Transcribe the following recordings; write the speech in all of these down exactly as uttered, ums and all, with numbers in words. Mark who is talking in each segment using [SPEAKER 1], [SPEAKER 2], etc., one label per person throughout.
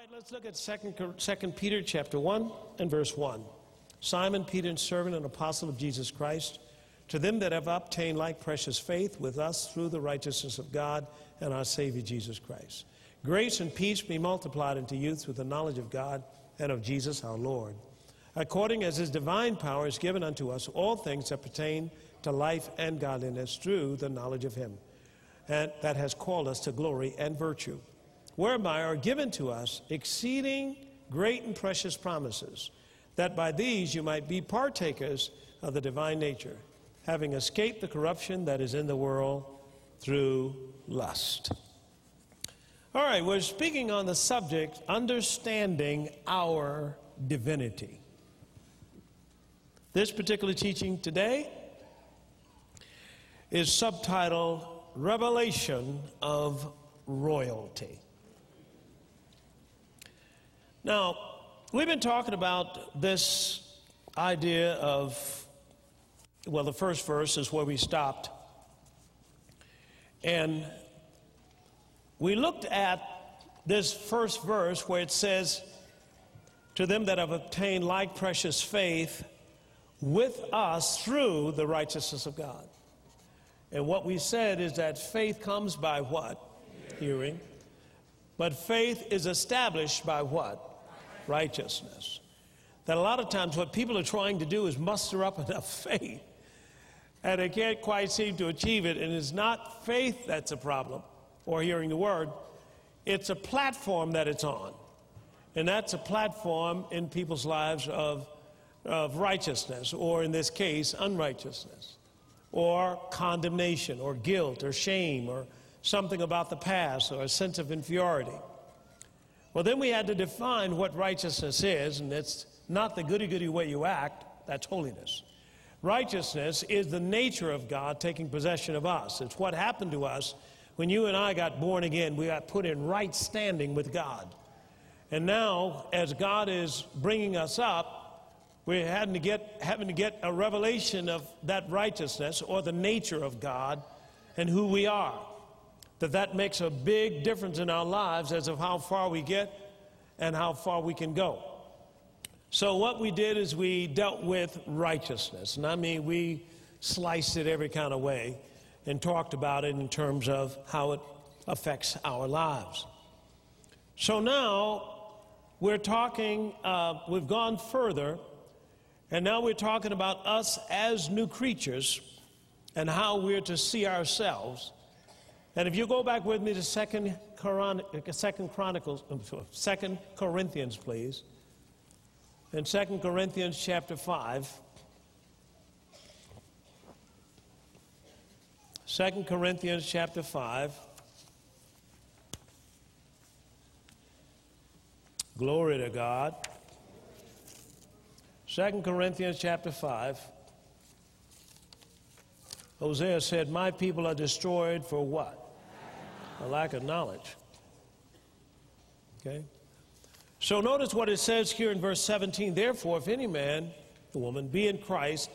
[SPEAKER 1] right, let's look at Second Peter chapter one and verse one. Simon Peter, and servant and apostle of Jesus Christ, to them that have obtained like precious faith with us through the righteousness of God and our Savior Jesus Christ. Grace and peace be multiplied unto you through the knowledge of God and of Jesus our Lord, according as his divine power is given unto us all things that pertain to life and godliness through the knowledge of him, and that has called us to glory and virtue, whereby are given to us exceeding great and precious promises, that by these you might be partakers of the divine nature, having escaped the corruption that is in the world through lust. All right, we're speaking on the subject, understanding our divinity. This particular teaching today is subtitled, Revelation of Royalty. Now, we've been talking about this idea of, well, the first verse is where we stopped. And we looked at this first verse where it says, to them that have obtained like precious faith with us through the righteousness of God. And what we said is that faith comes by what? Hearing. But faith is established by what? Righteousness. That a lot of times what people are trying to do is muster up enough faith, and they can't quite seem to achieve it. And it's not faith that's a problem, or hearing the word. It's a platform that it's on. And that's a platform in people's lives of, of righteousness, or in this case, unrighteousness, or condemnation, or guilt, or shame, or something about the past, or a sense of inferiority. Well, then we had to define what righteousness is, and it's not the goody-goody way you act. That's holiness. Righteousness is the nature of God taking possession of us. It's what happened to us when you and I got born again. We got put in right standing with God. And now, as God is bringing us up, we're having to get, having to get a revelation of that righteousness, or the nature of God and who we are. That that makes a big difference in our lives as of how far we get and how far we can go. So what we did is we dealt with righteousness. And I mean, we sliced it every kind of way and talked about it in terms of how it affects our lives. So now we're talking, uh, we've gone further, and now we're talking about us as new creatures and how we're to see ourselves. And if you go back with me to Second Chronicles, Second Corinthians, please. In Second Corinthians chapter five. Second Corinthians chapter five. Glory to God. Second Corinthians chapter five. Hosea said, my people are destroyed for what? A lack of knowledge. Okay? So notice what it says here in verse seventeen. Therefore, if any man, the woman, be in Christ,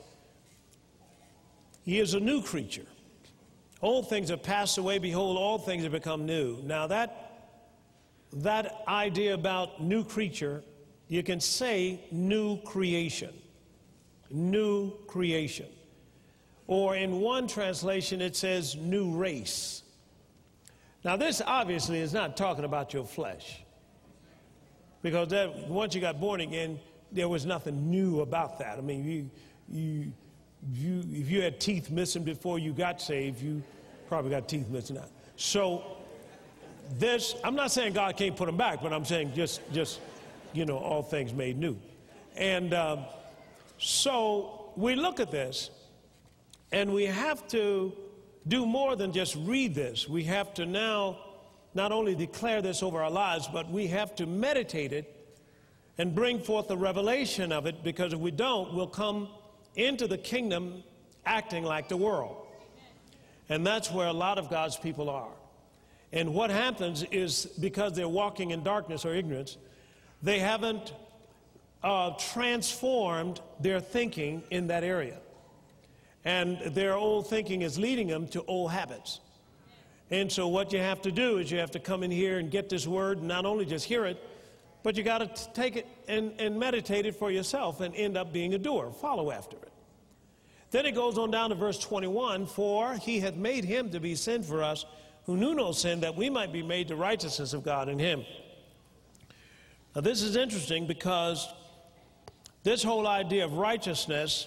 [SPEAKER 1] he is a new creature. Old things have passed away. Behold, all things have become new. Now that, that idea about new creature, you can say new creation. New creation. Or in one translation, it says new race. Now, this obviously is not talking about your flesh, because that, once you got born again, there was nothing new about that. I mean, you, you, you, if you had teeth missing before you got saved, you probably got teeth missing now. So this, I'm not saying God can't put them back, but I'm saying just, just you know, all things made new. And um, so we look at this, and we have to do more than just read this. We have to now not only declare this over our lives, but we have to meditate it and bring forth the revelation of it, because if we don't, we'll come into the kingdom acting like the world. And that's where a lot of God's people are. And what happens is, because they're walking in darkness or ignorance, they haven't uh, transformed their thinking in that area. And their old thinking is leading them to old habits. And so what you have to do is you have to come in here and get this word, and not only just hear it, But you got to take it and, and meditate it for yourself and end up being a doer. Follow after it. Then it goes on down to verse twenty-one, for he hath made him to be sin for us, who knew no sin, that we might be made the righteousness of God in him. Now this is interesting because this whole idea of righteousness,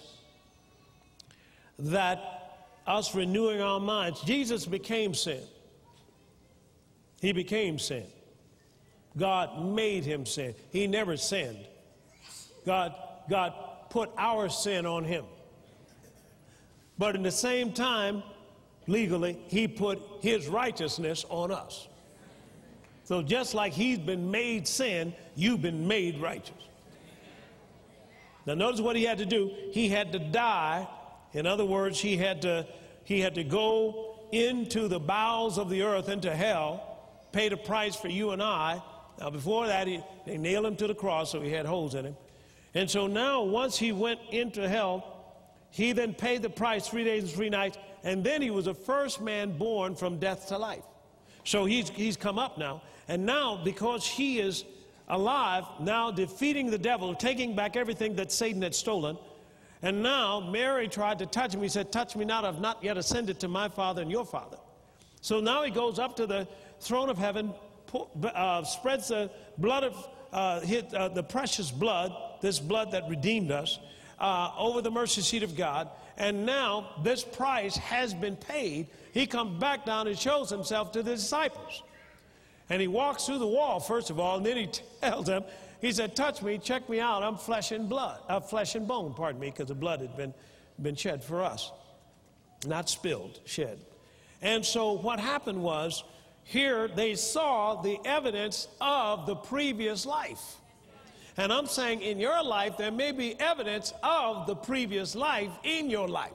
[SPEAKER 1] that us renewing our minds, Jesus became sin. He became sin. God made him sin. He never sinned. God, God put our sin on him. But in the same time, legally, he put his righteousness on us. So just like he's been made sin, you've been made righteous. Now notice what he had to do. He had to die. In other words, he had to, he had to go into the bowels of the earth, into hell, pay the price for you and I. Now before that, he, they nailed him to the cross, so he had holes in him. And so now, once he went into hell, he then paid the price three days and three nights, and then he was the first man born from death to life. So he's, he's come up now. And now, because he is alive, now defeating the devil, taking back everything that Satan had stolen. And now Mary tried to touch him. He said, touch me not, I've not yet ascended to my Father and your Father. So now he goes up to the throne of heaven, uh, spreads the blood of, uh, hit, uh, the precious blood, this blood that redeemed us, uh, over the mercy seat of God. And now this price has been paid. He comes back down and shows himself to the disciples. And he walks through the wall, first of all, and then he tells them, he said, touch me, check me out, I'm flesh and blood, uh, flesh and bone, pardon me, because the blood had been, been shed for us. Not spilled, shed. And so what happened was, here they saw the evidence of the previous life. And I'm saying in your life, there may be evidence of the previous life in your life.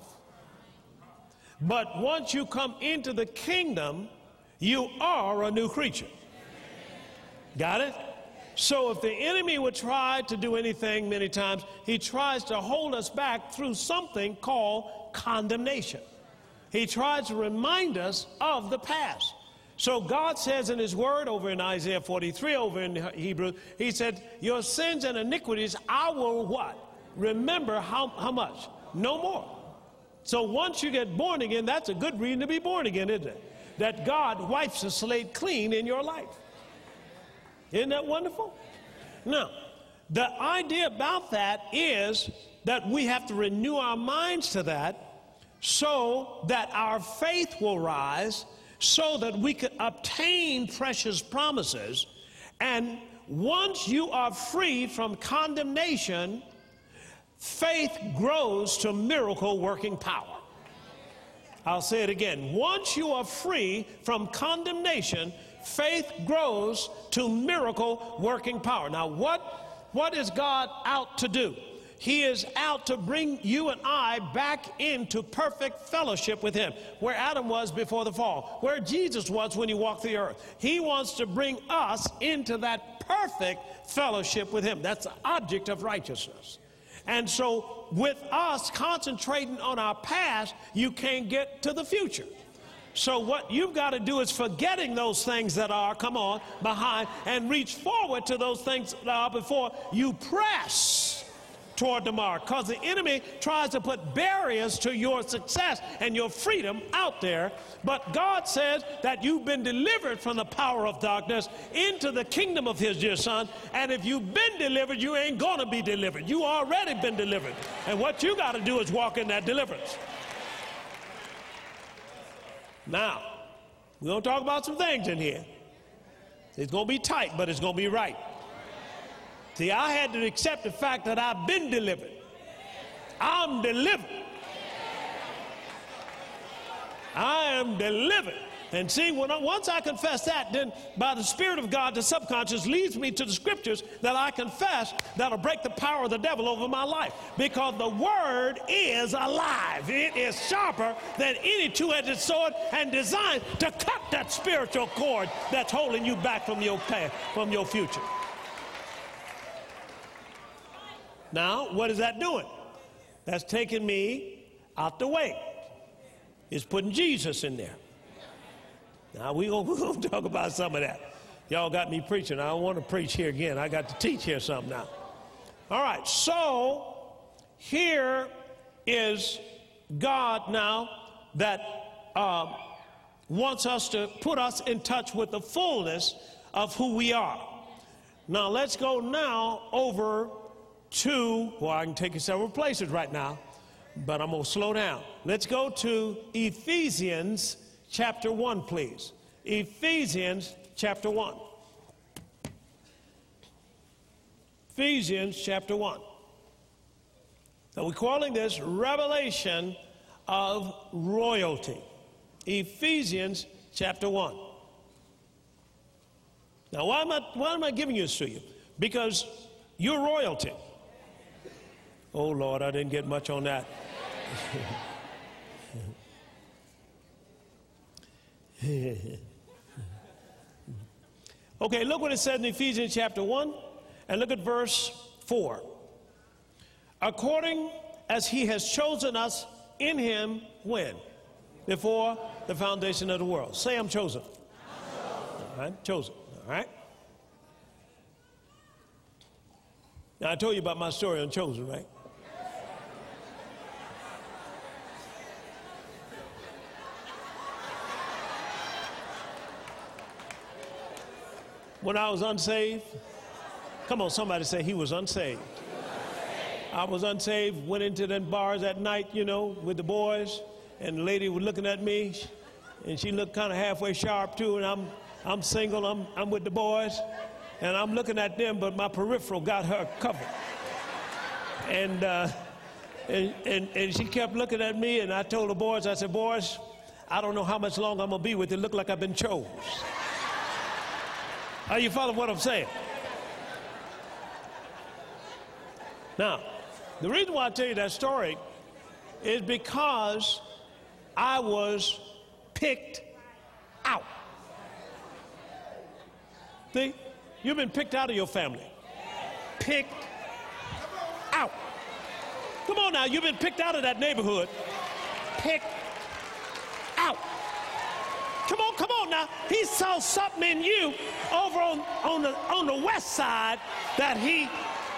[SPEAKER 1] But once you come into the kingdom, you are a new creature. Got it? So if the enemy would try to do anything many times, he tries to hold us back through something called condemnation. He tries to remind us of the past. So God says in his word over in Isaiah forty-three, over in Hebrew, he said, your sins and iniquities I will what? Remember how, how much? No more. So once you get born again, that's a good reason to be born again, isn't it? That God wipes the slate clean in your life. Isn't that wonderful? Now, the idea about that is that we have to renew our minds to that so that our faith will rise, so that we can obtain precious promises. And once you are free from condemnation, faith grows to miracle working power. I'll say it again. Once you are free from condemnation, faith grows to miracle working power. Now, what, what is God out to do? He is out to bring you and I back into perfect fellowship with him, where Adam was before the fall, where Jesus was when he walked the earth. He wants to bring us into that perfect fellowship with him. That's the object of righteousness. And so with us concentrating on our past, you can't get to the future. So what you've got to do is forgetting those things that are, come on, behind, and reach forward to those things that are before. You press toward the mark, because the enemy tries to put barriers to your success and your freedom out there. But God says that you've been delivered from the power of darkness into the kingdom of his dear son. And if you've been delivered, you ain't going to be delivered. You already been delivered. And what you got to do is walk in that deliverance. Now, we're going to talk about some things in here. It's going to be tight, but it's going to be right. See, I had to accept the fact that I've been delivered. I'm delivered. I am delivered. And see, when I, once I confess that, then by the Spirit of God, the subconscious leads me to the scriptures that I confess that'll break the power of the devil over my life. Because the word is alive. It is sharper than any two-edged sword and designed to cut that spiritual cord that's holding you back from your path, from your future. Now, what is that doing? That's taking me out the way. It's putting Jesus in there. Now, we're going to talk about some of that. Y'all got me preaching. I don't want to preach here again. I got to teach here something now. All right, so here is God now that uh, wants us to put us in touch with the fullness of who we are. Now let's go now over to, well, I can take you several places right now, but I'm going to slow down. Let's go to Ephesians chapter one, please. Ephesians chapter one. Ephesians chapter one. So we're calling this revelation of royalty. Ephesians chapter one. Now, why am I, why am I giving this to you? Because you're royalty. Oh, Lord, I didn't get much on that. Okay, look what it says in Ephesians chapter one, and look at verse four. According as he has chosen us in him, when? Before the foundation of the world. Say, I'm chosen. I'm chosen. All right, chosen. All right. Now, I told you about my story on chosen, right? When I was unsaved, come on, somebody say he was unsaved. I was unsaved, went into them bars at night, you know, with the boys, and the lady was looking at me, and she looked kind of halfway sharp too, and I'm I'm single, I'm I'm with the boys, and I'm looking at them, but my peripheral got her covered. And uh, and, and and she kept looking at me, and I told the boys, I said, boys, I don't know how much longer I'm gonna be with it. Look like I've been chose. Are you following what I'm saying? Now, the reason why I tell you that story is because I was picked out. See, you've been picked out of your family. Picked out. Come on now, you've been picked out of that neighborhood. Picked out. Come on, come on now. He saw something in you over on, on, the, on the west side that he...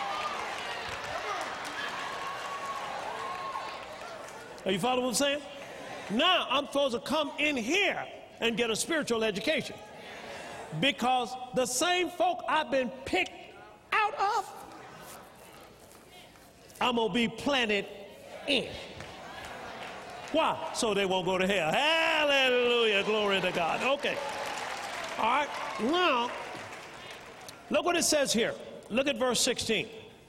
[SPEAKER 1] Are you following what I'm saying? Now I'm supposed to come in here and get a spiritual education. Because the same folk I've been picked out of, I'm going to be planted in. Why? So they won't go to hell. Hallelujah. Glory to God. Okay. All right. Now, look what it says here. Look at verse sixteen.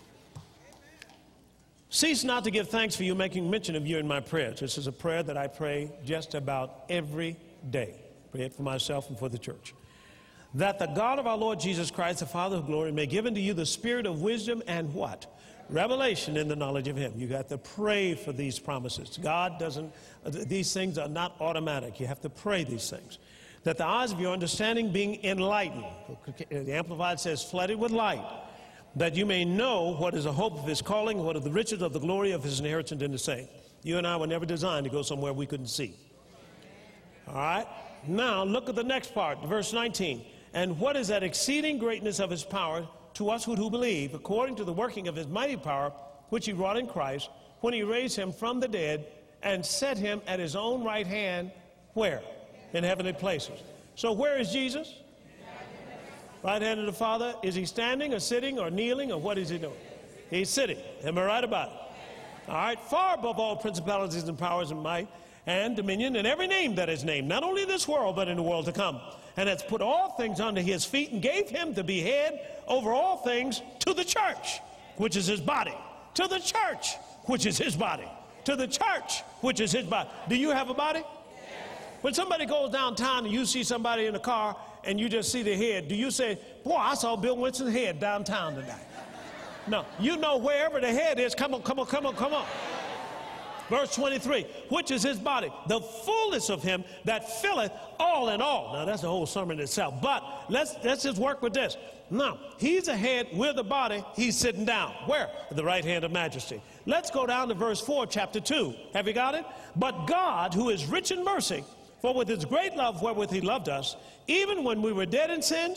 [SPEAKER 1] Cease not to give thanks for you, making mention of you in my prayers. This is a prayer that I pray just about every day. Pray it for myself and for the church. That the God of our Lord Jesus Christ, the Father of glory, may give unto you the spirit of wisdom and what? Revelation in the knowledge of him. You got to pray for these promises. God doesn't, these things are not automatic. You have to pray these things. That the eyes of your understanding being enlightened. The Amplified says, flooded with light. That you may know what is the hope of his calling, what are the riches of the glory of his inheritance in the saints. You and I were never designed to go somewhere we couldn't see. All right? Now, look at the next part, verse nineteen. And what is that exceeding greatness of his power to us who do believe, according to the working of his mighty power, which he wrought in Christ, when he raised him from the dead and set him at his own right hand, where? In heavenly places. So where is Jesus? Right hand of the Father. Is he standing or sitting or kneeling or what is he doing? He's sitting. Am I right about it? All right. Far above all principalities and powers and might and dominion and every name that is named, not only in this world but in the world to come. And has put all things under his feet and gave him to be head over all things to the church, which is his body. To the church, which is his body. To the church, which is his body. Do you have a body? Yes. When somebody goes downtown and you see somebody in a car and you just see their head, do you say, boy, I saw Bill Winston's head downtown tonight? No, you know wherever the head is, come on, come on, come on, come on. Verse twenty-three, which is his body, the fullness of him that filleth all in all. Now, that's the whole sermon itself. But let's, let's just work with this. Now, he's the head, we're the body, he's sitting down. Where? At the right hand of majesty. Let's go down to verse four, chapter two. Have you got it? But God, who is rich in mercy, for with his great love wherewith he loved us, even when we were dead in sins,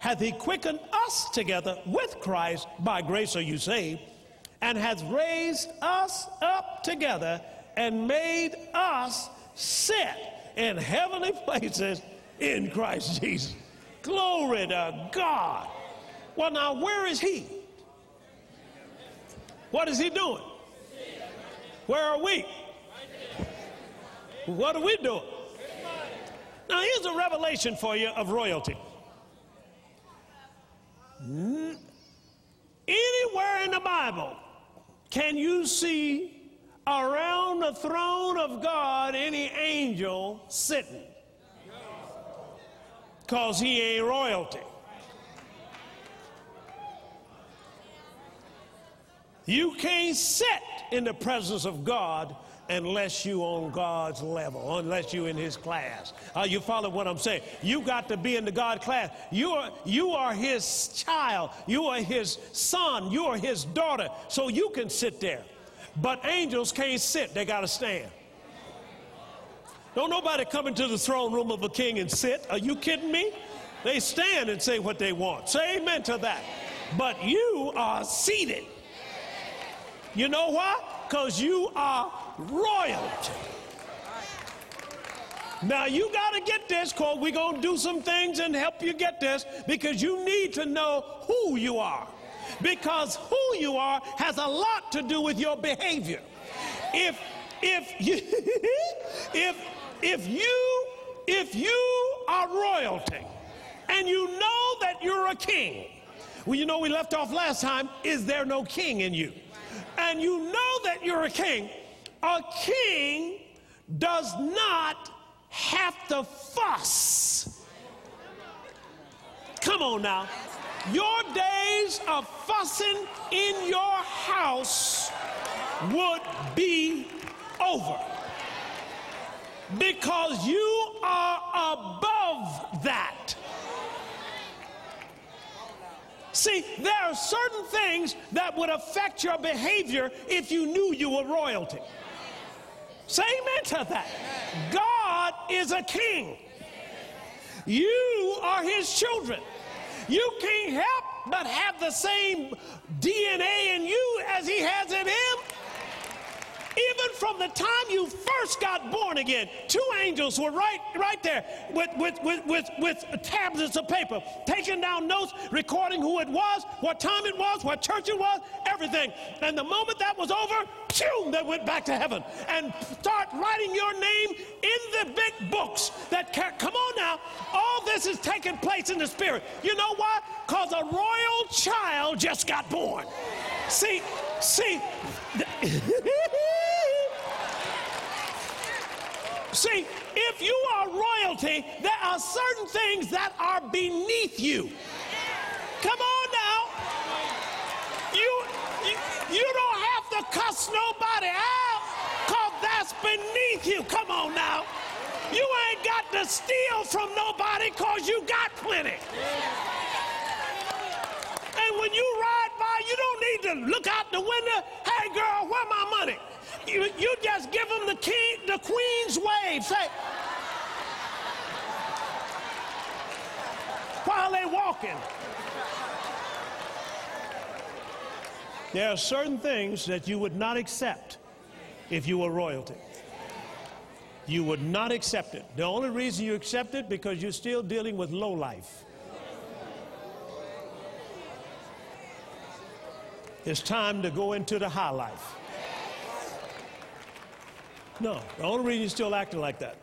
[SPEAKER 1] hath he quickened us together with Christ, by grace are you saved, and hath raised us up together and made us sit in heavenly places in Christ Jesus. Glory to God. Well, now, where is he? What is he doing? Where are we? What are we doing? Now, here's a revelation for you of royalty. Anywhere in the Bible can you see around the throne of God any angel sitting? Because he ain't royalty. You can't sit in the presence of God unless you on God's level, unless you in his class. Uh, you follow what I'm saying? You got to be in the God class. You are, you are his child. You are his son. You are his daughter. So you can sit there. But angels can't sit. They got to stand. Don't nobody come into the throne room of a king and sit. Are you kidding me? They stand and say what they want. Say amen to that. But you are seated. You know why? Because you are royalty. Now you got to get this, because we're going to do some things and help you get this, because you need to know who you are. Because who you are has a lot to do with your behavior. If if you if if you if you are royalty and you know that you're a king, well, you know, we left off last time, is there no king in you? And you know that you're a king. A king does not have to fuss. Come on now. Your days of fussing in your house would be over, because you are above that. See, there are certain things that would affect your behavior if you knew you were royalty. Say amen to that. God is a king. You are his children. You can't help but have the same D N A in you as he has in him. Even from the time you first got born again, two angels were right, right there with, with, with, with, with tablets of paper, taking down notes, recording who it was, what time it was, what church it was, everything. And the moment that was over, phew, they went back to heaven and start writing your name in the big books that ca- come on now. All this is taking place in the spirit. You know why? Because a royal child just got born. See, see. See, if you are royalty, there are certain things that are beneath you. Come on now. You, you, you don't have to cuss nobody out, because that's beneath you. Come on now. You ain't got to steal from nobody, because you got plenty. And when you ride by, you don't need to look out the window. Hey, girl, where my money? You, you just give them the king, the queen's wave. Say, while they walking. There are certain things that you would not accept if you were royalty. You would not accept it. The only reason you accept it because you're still dealing with low life. It's time to go into the high life. No, the only reason you're still acting like that.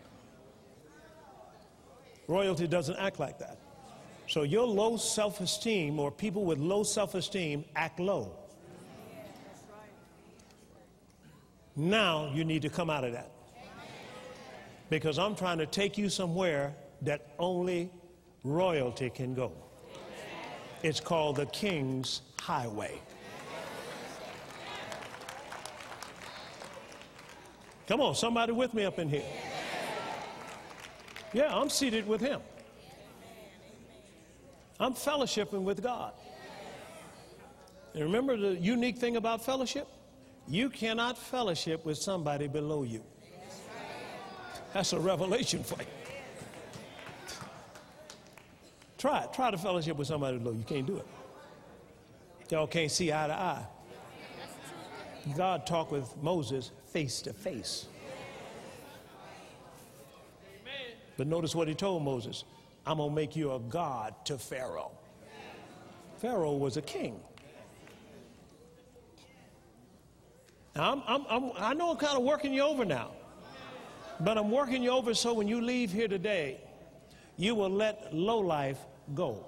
[SPEAKER 1] Royalty doesn't act like that. So your low self-esteem, or people with low self-esteem, act low. Now you need to come out of that. Because I'm trying to take you somewhere that only royalty can go. It's called the King's Highway. Come on, somebody with me up in here. Yeah, I'm seated with him. I'm fellowshipping with God. And remember the unique thing about fellowship? You cannot fellowship with somebody below you. That's a revelation for you. Try it. Try to fellowship with somebody low. You can't do it. Y'all can't see eye to eye. God talked with Moses face to face. But notice what he told Moses. I'm going to make you a god to Pharaoh. Pharaoh was a king. Now, I'm, I'm, I'm, I know I'm kind of working you over now. But I'm working you over so when you leave here today, you will let low life go.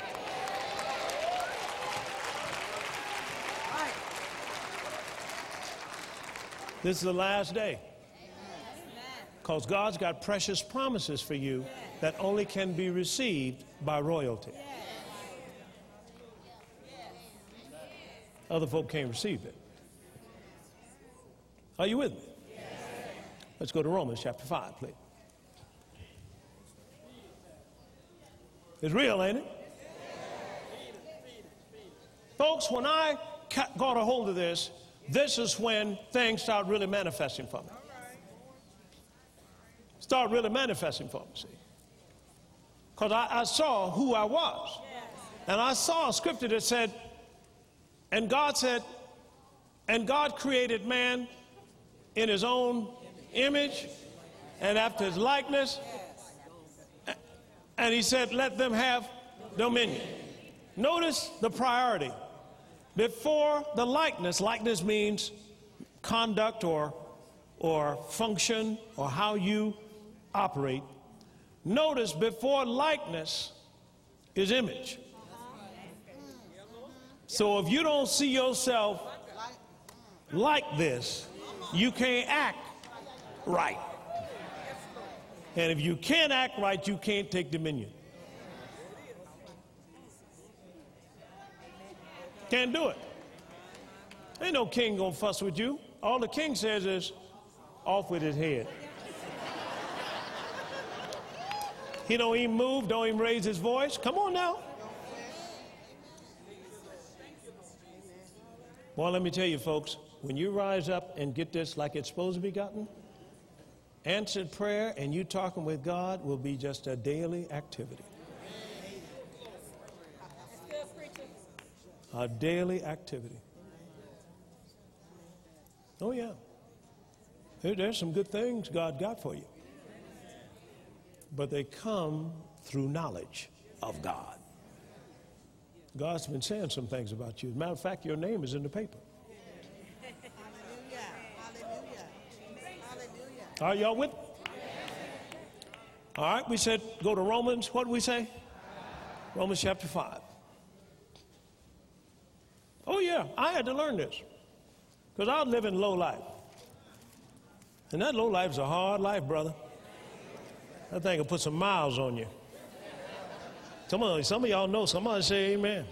[SPEAKER 1] This is the last day. Because God's got precious promises for you that only can be received by royalty. Other folk can't receive it. Are you with me? Let's go to Romans chapter five, please. It's real, ain't it? Folks, when I got a hold of this, this is when things start really manifesting for me. Start really manifesting for me, see. Because I, I saw who I was. And I saw a scripture that said, and God said, and God created man in his own image and after his likeness. And he said, let them have dominion. Notice the priority. Before the likeness, likeness means conduct or, or function or how you operate. Notice before likeness is image. So if you don't see yourself like this, you can't act right. And if you can't act right, you can't take dominion. Can't do it. Ain't no king gonna fuss with you. All the king says is, off with his head. He don't even move, don't even raise his voice. Come on now. Well, let me tell you, folks, when you rise up and get this like it's supposed to be gotten, answered prayer and you talking with God will be just a daily activity. A daily activity. Oh, yeah. There, there's some good things God got for you. But they come through knowledge of God. God's been saying some things about you. As a matter of fact, your name is in the paper. Are y'all with me? All right, we said go to Romans. What did we say? Romans chapter five. Oh, yeah, I had to learn this because I was living low life. And that low life is a hard life, brother. That thing will put some miles on you. Some of, some of y'all know. Somebody say amen.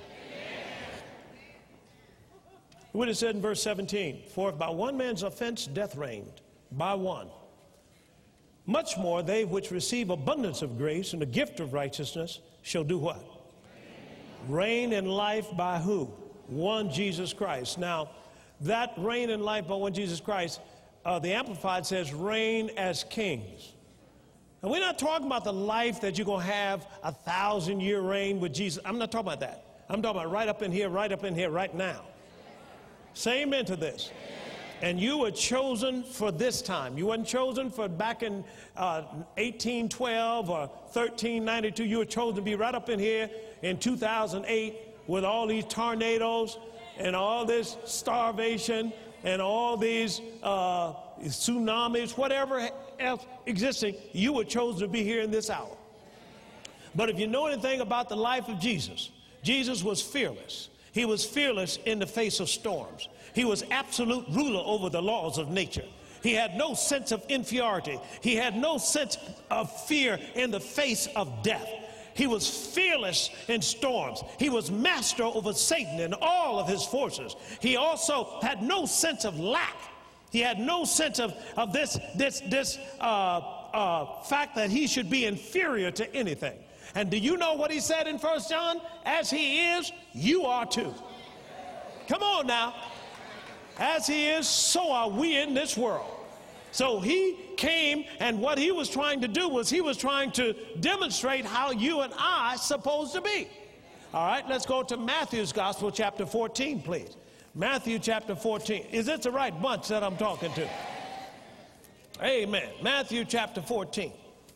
[SPEAKER 1] What it said in verse seventeen, for if by one man's offense death reigned, by one, much more they which receive abundance of grace and the gift of righteousness shall do what? Reign in life by who? One Jesus Christ. Now, that reign in life by one Jesus Christ, uh, the Amplified says reign as kings. And we're not talking about the life that you're going to have a thousand year reign with Jesus. I'm not talking about that. I'm talking about right up in here, right up in here, right now. Say amen to this. And you were chosen for this time. You weren't chosen for back in uh, eighteen twelve or thirteen ninety-two. You were chosen to be right up in here in two thousand eight with all these tornadoes and all this starvation and all these uh, tsunamis, whatever else existing. You were chosen to be here in this hour. But if you know anything about the life of Jesus, Jesus was fearless. He was fearless in the face of storms. He was absolute ruler over the laws of nature. He had no sense of inferiority. He had no sense of fear in the face of death. He was fearless in storms. He was master over Satan and all of his forces. He also had no sense of lack. He had no sense of, of this, this, this uh, uh, fact that he should be inferior to anything. And do you know what he said in First John? As he is, you are too. Come on now. As he is, so are we in this world. So he came, and what he was trying to do was he was trying to demonstrate how you and I are supposed to be. All right, let's go to Matthew's Gospel, chapter fourteen, please. Matthew chapter fourteen. Is this the right bunch that I'm talking to? Amen. Matthew chapter fourteen.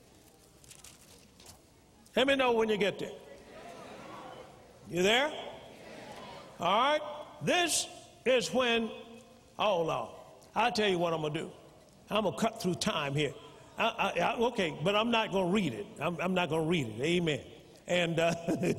[SPEAKER 1] Let me know when you get there. You there? All right. This is when, oh, Lord, I'll tell you what I'm going to do. I'm going to cut through time here. I, I, I, okay, but I'm not going to read it. I'm, I'm not going to read it. Amen. And uh,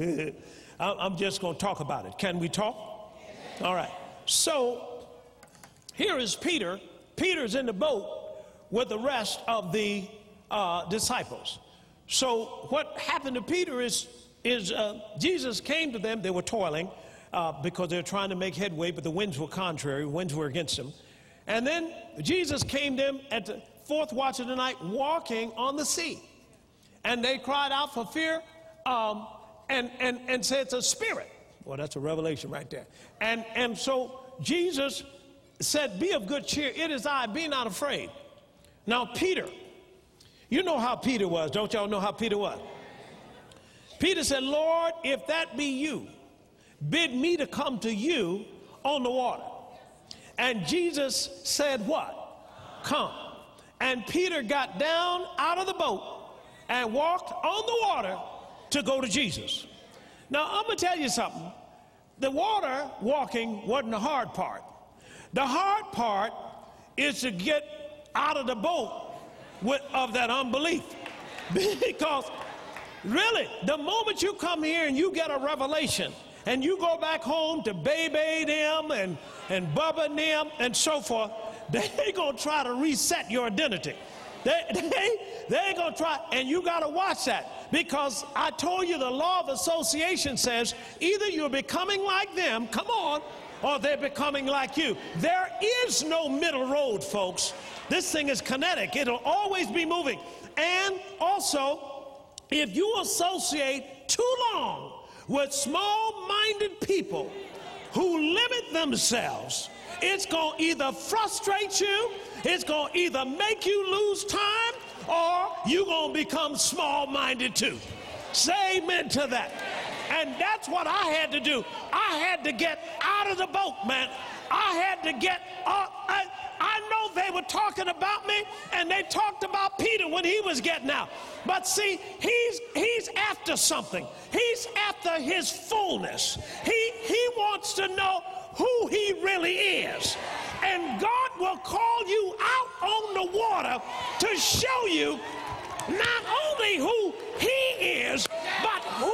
[SPEAKER 1] I'm just going to talk about it. Can we talk? All right. So here is Peter. Peter's in the boat with the rest of the uh, disciples. So what happened to Peter is, is uh, Jesus came to them. They were toiling uh, because they were trying to make headway, but the winds were contrary. Winds were against them. And then Jesus came to them at the fourth watch of the night, walking on the sea. And they cried out for fear um, and, and, and said, it's a spirit. Well, that's a revelation right there. And, and so Jesus said, be of good cheer. It is I. Be not afraid. Now, Peter, you know how Peter was. Don't y'all know how Peter was? Peter said, Lord, if that be you, bid me to come to you on the water. And Jesus said what? Come. And Peter got down out of the boat and walked on the water to go to Jesus. Now, I'm going to tell you something. The water walking wasn't the hard part. The hard part is to get out of the boat with, of that unbelief. Because really, the moment you come here and you get a revelation and you go back home to Baby them and, and Bubba them and so forth, they're going to try to reset your identity. They, they, they're going to try, and you got to watch that, because I told you the law of association says either you're becoming like them, come on, or they're becoming like you. There is no middle road, folks. This thing is kinetic. It'll always be moving. And also, if you associate too long with small-minded people who limit themselves, it's going to either frustrate you, it's going to either make you lose time, or you're going to become small-minded too. Say amen to that. And that's what I had to do. I had to get out of the boat, man. I had to get, uh, I, I know they were talking about me, and they talked about Peter when he was getting out. But see, he's, he's after something. He's after his fullness. He, he wants to know who he really is. And God will call you out on the water to show you not only who he is, but who.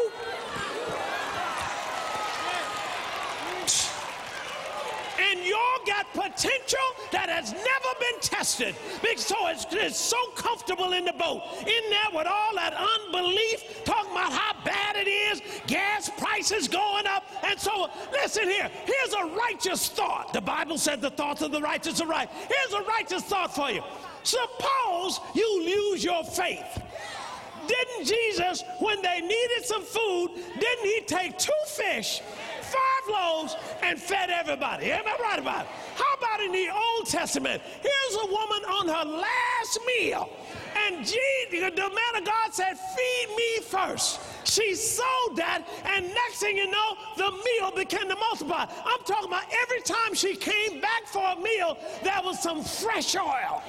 [SPEAKER 1] And y'all got potential that has never been tested. So it's, it's so comfortable in the boat, in there with all that unbelief, talking about how bad it is, gas prices going up, and so listen here. Here's a righteous thought. The Bible said the thoughts of the righteous are right. Here's a righteous thought for you. Suppose you lose your faith. Didn't Jesus, when they needed some food, didn't he take two fish, five loaves, and fed everybody? Am I right about it? How about in the Old Testament? Here's a woman on her last meal, and Jesus, the man of God said, feed me first. She sold that, and next thing you know, the meal began to multiply. I'm talking about every time she came back for a meal, there was some fresh oil.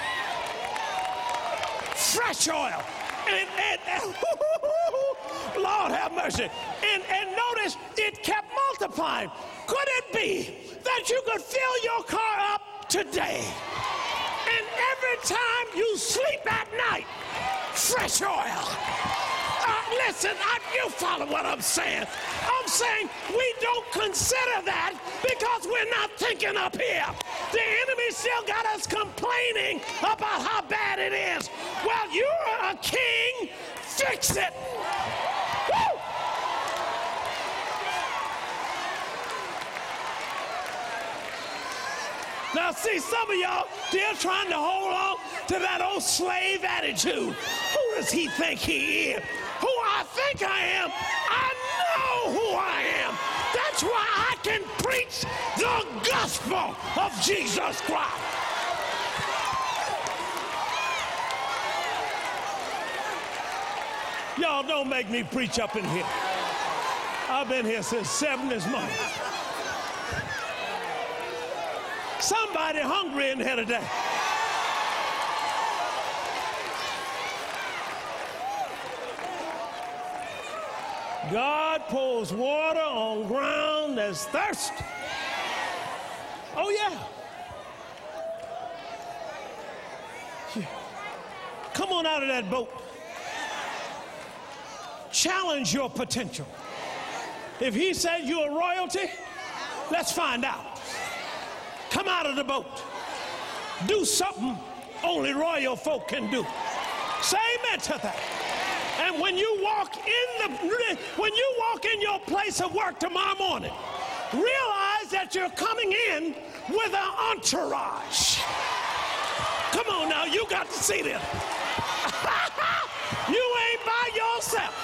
[SPEAKER 1] Fresh oil. And, and, and Lord have mercy. And, and notice it kept multiplying. Could it be that you could fill your car up today, and every time you sleep at night, fresh oil? Uh, listen, I, you follow what I'm saying. I'm saying we don't consider that because we're not thinking up here. The enemy still got us complaining about how bad it is. Well, you're a king. Fix it. Woo! Now, see, some of y'all still trying to hold on to that old slave attitude. Who does he think he is? Who I think I am? I know who I am. That's why I can preach the gospel of Jesus Christ. Y'all don't make me preach up in here. I've been here since seven this morning. Somebody hungry in here today. God pours water on ground that's thirsty. Oh, yeah. yeah. Come on out of that boat. Challenge your potential. If he said you're royalty, let's find out. Come out of the boat. Do something only royal folk can do. Say amen to that. And when you walk in the when you walk in your place of work tomorrow morning, realize that you're coming in with an entourage. Come on now, you got to see this. You ain't by yourself.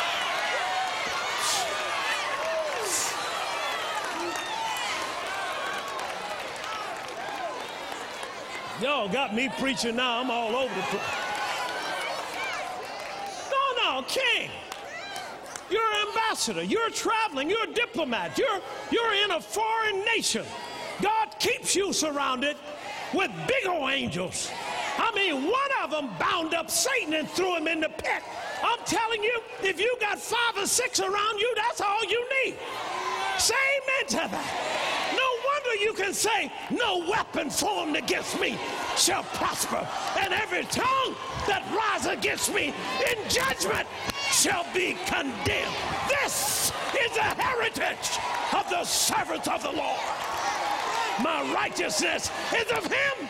[SPEAKER 1] Y'all got me preaching now. I'm all over the place. No, no, king. You're an ambassador. You're traveling. You're a diplomat. You're, you're in a foreign nation. God keeps you surrounded with big old angels. I mean, one of them bound up Satan and threw him in the pit. I'm telling you, if you got five or six around you, that's all you need. Say amen to that. No wonder you can say, no weapon formed against me shall prosper, and every tongue that rises against me in judgment shall be condemned. This is the heritage of the servants of the Lord. My righteousness is of him.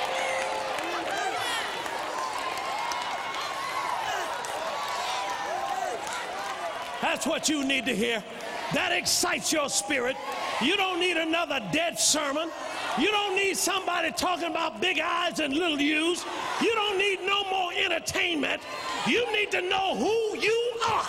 [SPEAKER 1] That's what you need to hear. That excites your spirit. You don't need another dead sermon. You don't need somebody talking about big eyes and little U's. You don't need no more entertainment. You need to know who you are.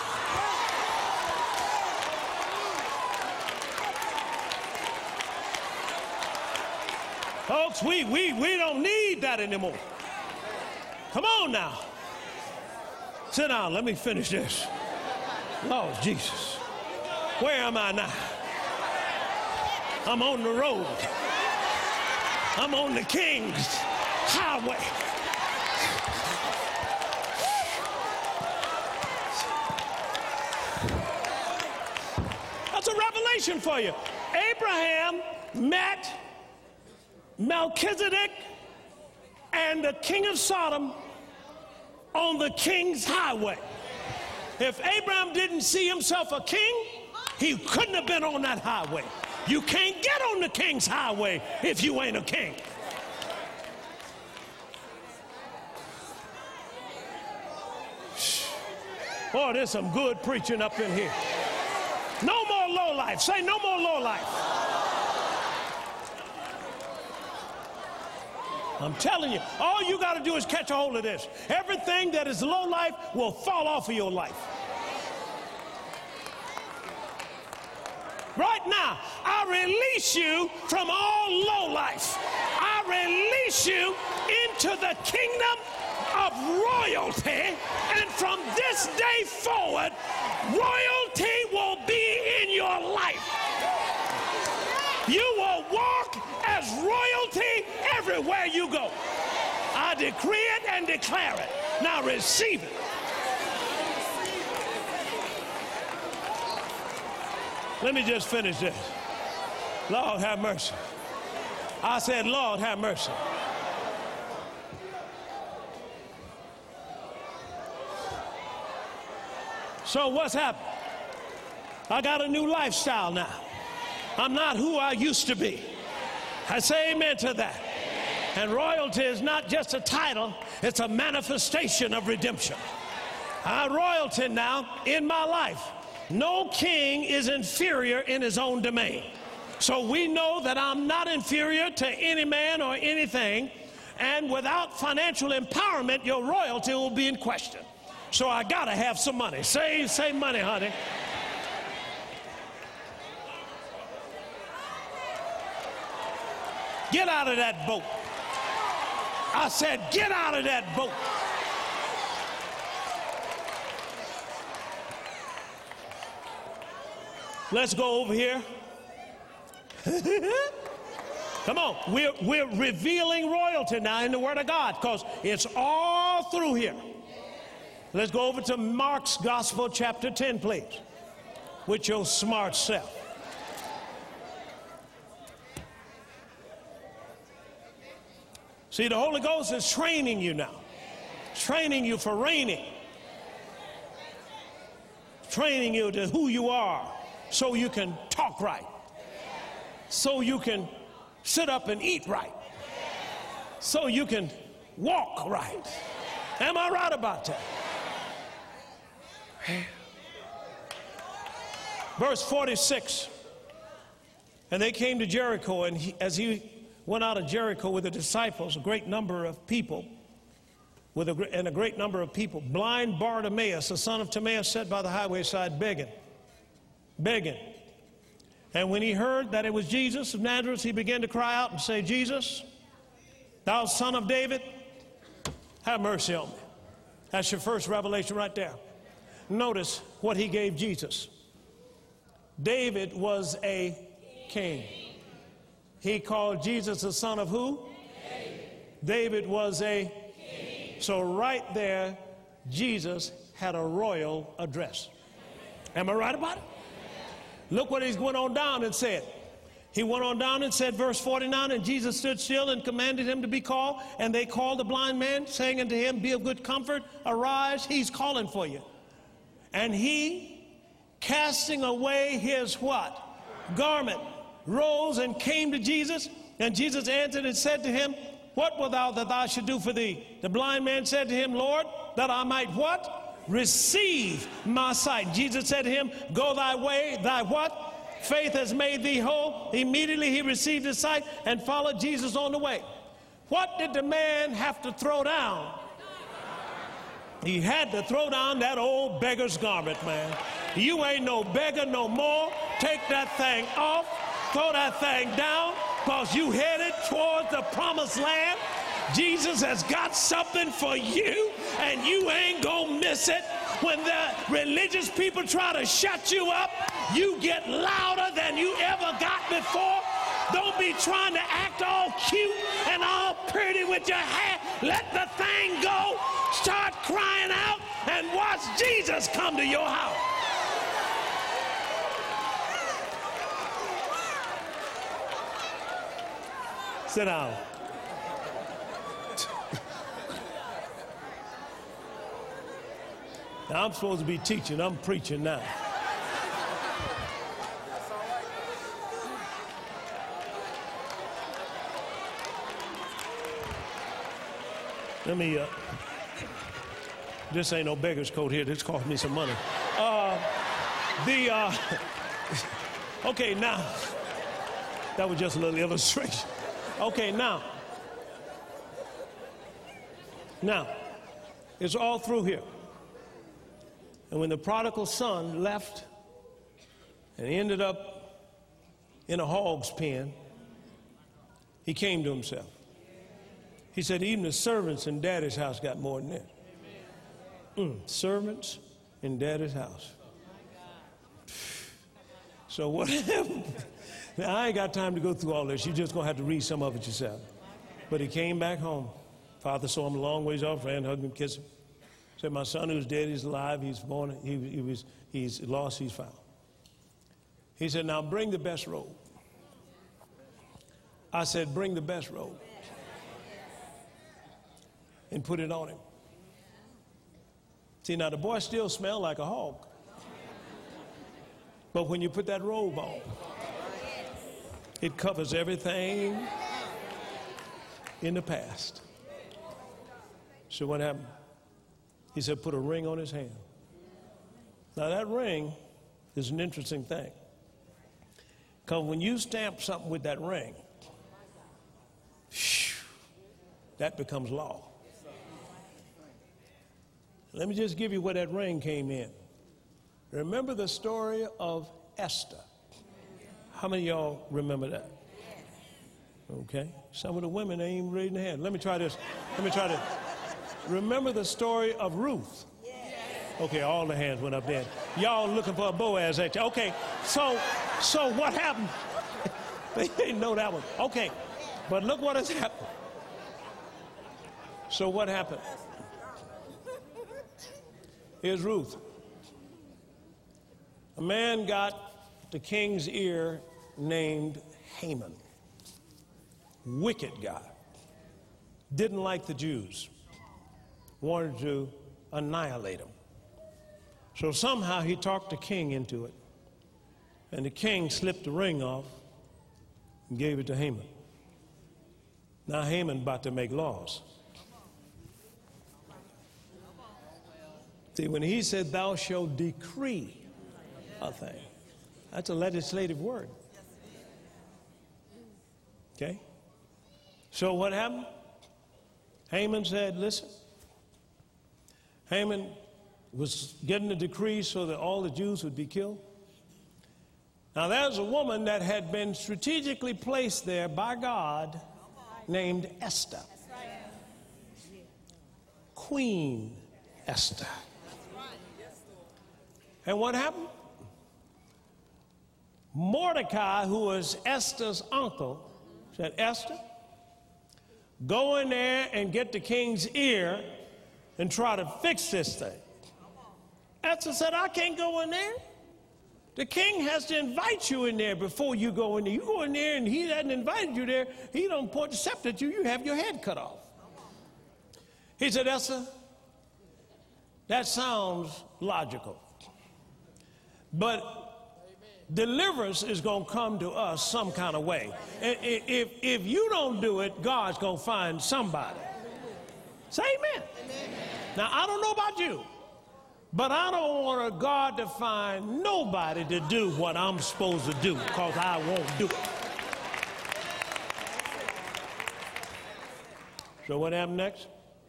[SPEAKER 1] Folks, we, we, we don't need that anymore. Come on now. Sit down. Let me finish this. Lord Jesus. Where am I now? I'm on the road. I'm on the King's highway. That's a revelation for you. Abraham met Melchizedek and the king of Sodom on the King's highway. If Abraham didn't see himself a king, he couldn't have been on that highway. You can't get on the King's highway if you ain't a king. Boy, there's some good preaching up in here. No more low life. Say no more low life. I'm telling you, all you got to do is catch a hold of this. Everything that is low life will fall off of your life. Right now, I release you from all low life. I release you into the kingdom of royalty. And from this day forward, royalty will be in your life. You will walk as royalty everywhere you go. I decree it and declare it. Now receive it. Let me just finish this. Lord, have mercy. I said, Lord, have mercy. So what's happened? I got a new lifestyle now. I'm not who I used to be. I say amen to that. And royalty is not just a title, it's a manifestation of redemption. I'm royalty now in my life. No king is inferior in his own domain. So we know that I'm not inferior to any man or anything. And without financial empowerment, your royalty will be in question. So I got to have some money. Say, say money, honey. Get out of that boat. I said, get out of that boat. Let's go over here. Come on. We're, we're revealing royalty now in the Word of God because it's all through here. Let's go over to Mark's Gospel, chapter ten, please, with your smart self. See, the Holy Ghost is training you now, training you for reigning, training you to who you are so you can talk right, so you can sit up and eat right, so you can walk right. Am I right about that? Verse forty-six, and they came to Jericho, and he, as he went out of Jericho with the disciples, a great number of people, with a, and a great number of people, blind Bartimaeus, the son of Timaeus, sat by the highway side begging, begging. And when he heard that it was Jesus of Nazareth, he began to cry out and say, Jesus, thou son of David, have mercy on me. That's your first revelation right there. Notice what he gave Jesus. David was a king. He called Jesus the son of who? David. David was a king. So right there, Jesus had a royal address. Am I right about it? Look what he went on down and said. He went on down and said, verse forty-nine, and Jesus stood still and commanded him to be called. And they called the blind man, saying unto him, be of good comfort, arise, he's calling for you. And he, casting away his what? Garment, rose and came to Jesus. And Jesus answered and said to him, what wilt thou that I should do for thee? The blind man said to him, Lord, that I might what? Receive my sight. Jesus said to him, go thy way, thy what? Faith has made thee whole. Immediately he received his sight and followed Jesus on the way. What did the man have to throw down? He had to throw down that old beggar's garment, man. You ain't no beggar no more. Take that thing off. Throw that thing down, because you headed towards the promised land. Jesus has got something for you, and you ain't gonna miss it. When the religious people try to shut you up, you get louder than you ever got before. Don't be trying to act all cute and all pretty with your hair. Let the thing go. Start crying out and watch Jesus come to your house. Sit down. Now, I'm supposed to be teaching. I'm preaching now. Let me, uh, this ain't no beggar's coat here. This cost me some money. Uh, the, uh, okay, now, that was just a little illustration. Okay, now, now, it's all through here. And when the prodigal son left and he ended up in a hog's pen, he came to himself. He said, even the servants in daddy's house got more than that. Mm, servants in daddy's house. So what happened? Now, I ain't got time to go through all this. You're just going to have to read some of it yourself. But he came back home. Father saw him a long ways off, ran, hugged him, kissed him. Said, my son who's dead, he's alive, he's born, he, he was, he's lost, he's found. He said, now bring the best robe. I said, bring the best robe. And put it on him. See, now the boy still smelled like a hog. But when you put that robe on, it covers everything in the past. So what happened? He said, put a ring on his hand. Now that ring is an interesting thing. Because when you stamp something with that ring, that becomes law. Let me just give you where that ring came in. Remember the story of Esther. How many of y'all remember that? Okay. Some of the women ain't even raising their hand. Let me try this. Let me try this. Remember the story of Ruth? Okay, all the hands went up there. Y'all looking for a Boaz, ain't you? Okay, So, so what happened? They didn't know that one. Okay, but look what has happened. So what happened? Here's Ruth. A man got the king's ear named Haman. Wicked guy. Didn't like the Jews. Wanted to annihilate them. So somehow he talked the king into it. And the king slipped the ring off and gave it to Haman. Now Haman about to make laws. See, when he said, thou shalt decree a thing, that's a legislative word. Okay? So what happened? Haman said, listen. Haman was getting a decree so that all the Jews would be killed. Now there's a woman that had been strategically placed there by God named Esther. Queen Esther. And what happened? Mordecai, who was Esther's uncle, said, Esther, go in there and get the king's ear and try to fix this thing. Esther said, I can't go in there. The king has to invite you in there before you go in there. You go in there and he hasn't invited you there. He don't point the scepter at you. You have your head cut off. He said, Esther, that sounds logical. But deliverance is going to come to us some kind of way. If, if you don't do it, God's going to find somebody. Say amen. Amen. Now, I don't know about you, but I don't want God to find nobody to do what I'm supposed to do, because I won't do it. So what happened next?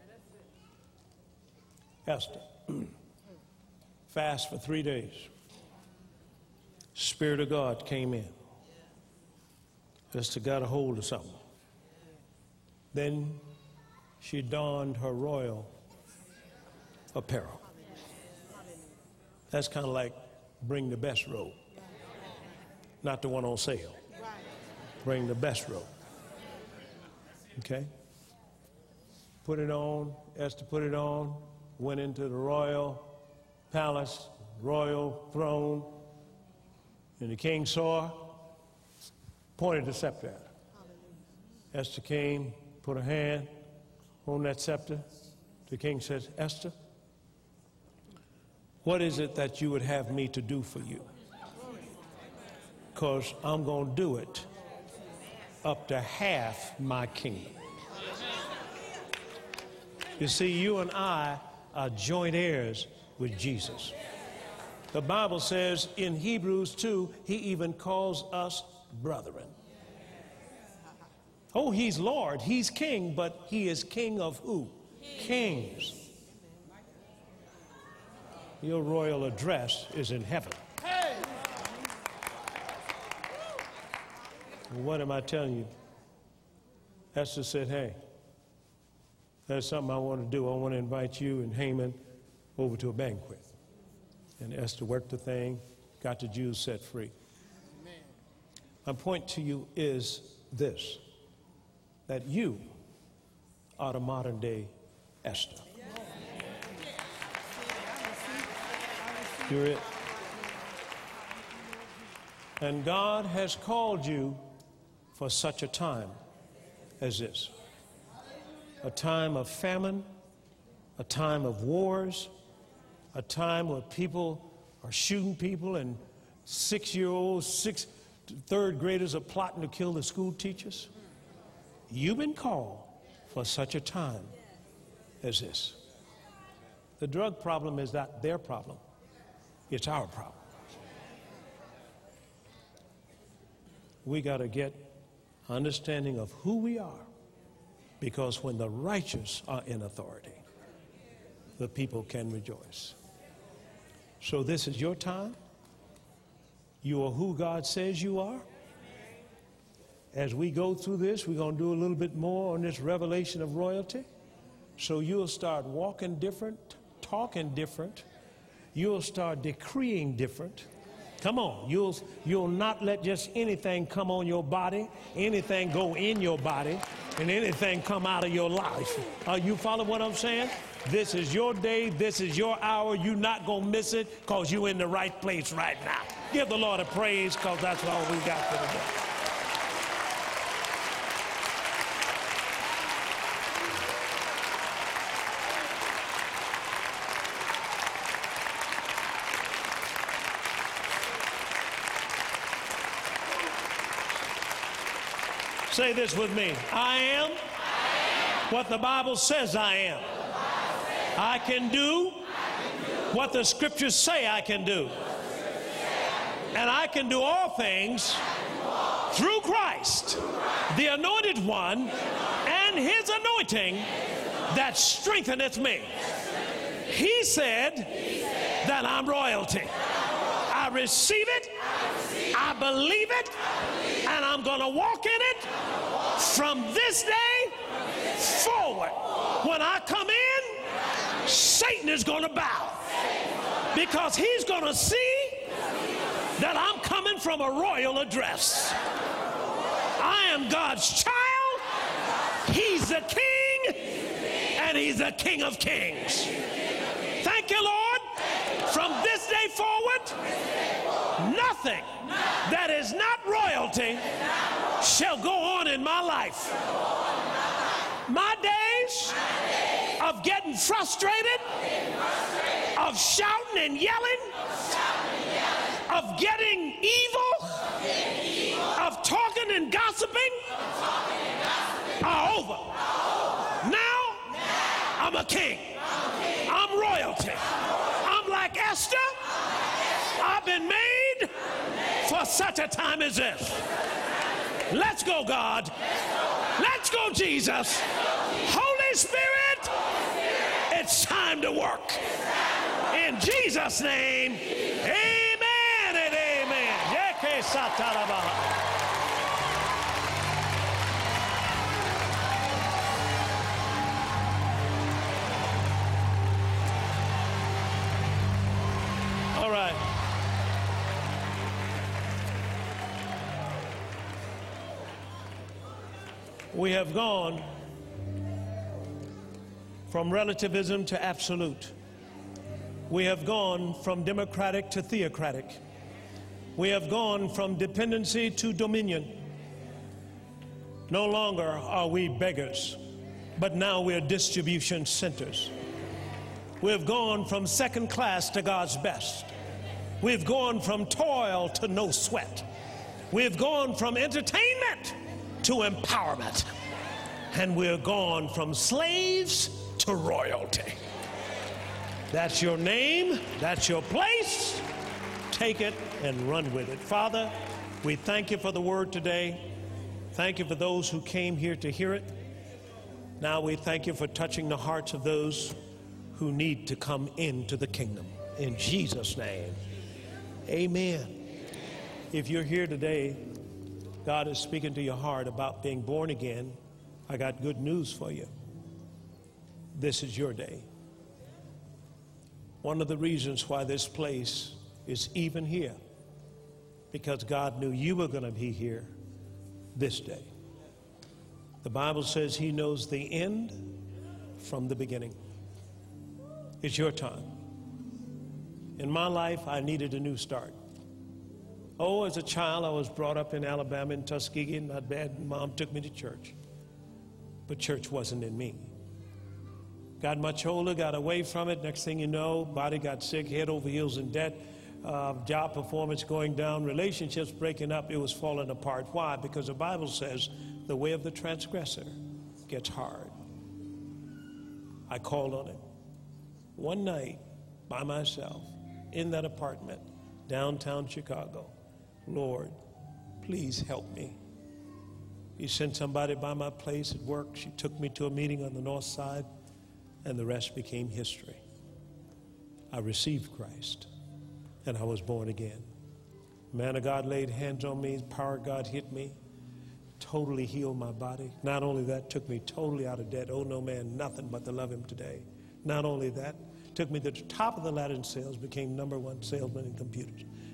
[SPEAKER 1] Esther. Fast for three days. Spirit of God came in. Esther got a hold of something. Then she donned her royal apparel. That's kind of like bring the best robe. Not the one on sale. Bring the best robe. Okay? Put it on. Esther put it on. Went into the royal palace, royal throne. And the king saw her, pointed the scepter at her. Esther came, put her hand on that scepter. The king says, Esther, what is it that you would have me to do for you? Because I'm going to do it up to half my kingdom. You see, you and I are joint heirs with Jesus. The Bible says in Hebrews two, he even calls us brethren. Oh, he's Lord, he's king, but he is king of who? Kings. Your royal address is in heaven. What am I telling you? Esther said, hey, there's something I want to do. I want to invite you and Haman over to a banquet. And Esther worked the thing, got the Jews set free. Amen. My point to you is this, that you are the modern day Esther. You're it. And God has called you for such a time as this. A time of famine, a time of wars, a time where people are shooting people and six-year-olds, six, third graders are plotting to kill the school teachers. You've been called for such a time as this. The drug problem is not their problem. It's our problem. We got to get understanding of who we are, because when the righteous are in authority, the people can rejoice. So this is your time. You are who God says you are. As we go through this, we're going to do a little bit more on this revelation of royalty. So you'll start walking different, talking different. You'll start decreeing different. Come on. You'll, you'll not let just anything come on your body, anything go in your body, and anything come out of your life. Uh, you follow what I'm saying? This is your day. This is your hour. You're not going to miss it because you're in the right place right now. Give the Lord a praise, because that's all we got for today. Say this with me. I am, I am what the Bible says I am. I can do what the scriptures say I can do. And I can do all things through Christ, the anointed one, and his anointing that strengtheneth me. He said that I'm royalty. I receive it, I believe it, and I'm going to walk in it from this day forward. When I come in, Satan is going to bow, because he's going to see that I'm coming from a royal address. I am God's child. He's the king, and he's the King of kings. Thank you, Lord. From this day forward, nothing that is not royalty shall go on in my life. My days of getting frustrated, of shouting and yelling, of getting evil, of talking and gossiping are over. Now I'm a king. I'm royalty. I'm like Esther. I've been made for such a time as this. Let's go, God. Let's go, Jesus. Holy Spirit, it's time to work. In Jesus' name, amen and amen. All right. We have gone from relativism to absolute. We have gone from democratic to theocratic. We have gone from dependency to dominion. No longer are we beggars, but now we're distribution centers. We have gone from second class to God's best. We've gone from toil to no sweat. We've gone from entertainment to empowerment. And we're gone from slaves to royalty. That's your name. That's your place. Take it and run with it. Father, we thank you for the word today. Thank you for those who came here to hear it. Now we thank you for touching the hearts of those who need to come into the kingdom. In Jesus' name, amen. If you're here today, God is speaking to your heart about being born again. I got good news for you. This is your day. One of the reasons why this place is even here, because God knew you were going to be here this day. The Bible says he knows the end from the beginning. It's your time. In my life, I needed a new start. Oh, as a child, I was brought up in Alabama, in Tuskegee, and my dad and mom took me to church. But church wasn't in me. Got much older, got away from it. Next thing you know, body got sick, head over heels in debt, uh, job performance going down, relationships breaking up. It was falling apart. Why? Because the Bible says the way of the transgressor gets hard. I called on him. One night, by myself, in that apartment, downtown Chicago. Lord, please help me. He sent somebody by my place at work. She took me to a meeting on the north side, and the rest became history. I received Christ, and I was born again. Man of God laid hands on me. Power of God hit me, totally healed my body. Not only that, took me totally out of debt. Oh, no man, nothing but to love him today. Not only that, took me to the top of the ladder in sales, became number one salesman in computers.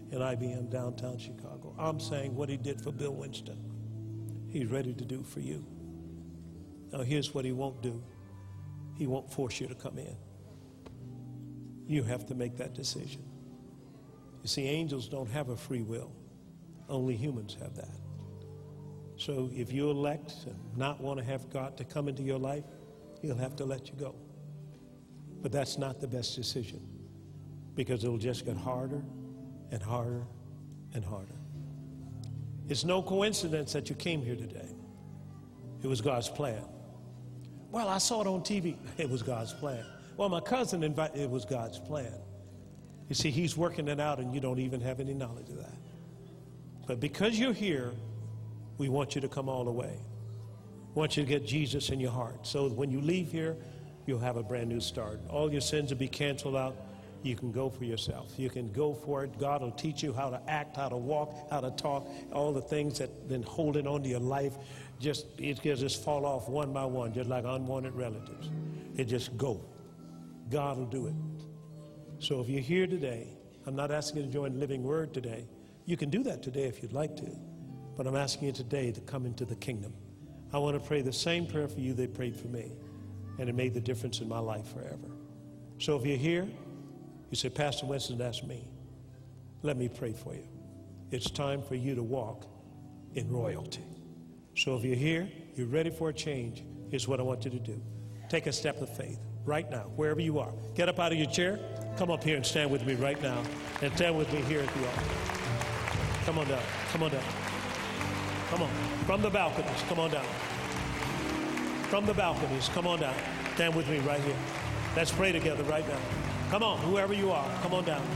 [SPEAKER 1] in I B M downtown Chicago. I'm saying what he did for Bill Winston, he's ready to do for you. Now here's what he won't do. He won't force you to come in. You have to make that decision. You see, angels don't have a free will. Only humans have that. So if you elect and not want to have God to come into your life, he'll have to let you go. But that's not the best decision, because it'll just get harder and harder and harder. It's no coincidence that you came here today. It was God's plan. Well, I saw it on T V. It was God's plan. Well, my cousin invited, it was God's plan. You see, he's working it out and you don't even have any knowledge of that. But because you're here, we want you to come all the way. We want you to get Jesus in your heart. So when you leave here, you'll have a brand new start. All your sins will be canceled out. You can go for yourself. You can go for it. God will teach you how to act, how to walk, how to talk, all the things that have been holding on to your life. Just, it can just fall off one by one, just like unwanted relatives. It just go. God will do it. So if you're here today, I'm not asking you to join Living Word today. You can do that today if you'd like to. But I'm asking you today to come into the kingdom. I want to pray the same prayer for you they prayed for me. And it made the difference in my life forever. So if you're here, you say, Pastor Winston, that's me. Let me pray for you. It's time for you to walk in royalty. So if you're here, you're ready for a change, here's what I want you to do. Take a step of faith right now, wherever you are. Get up out of your chair. Come up here and stand with me right now. And stand with me here at the altar. Come on down. Come on down. Come on. From the balconies, come on down. From the balconies, come on down. Stand with me right here. Let's pray together right now. Come on, whoever you are, come on down.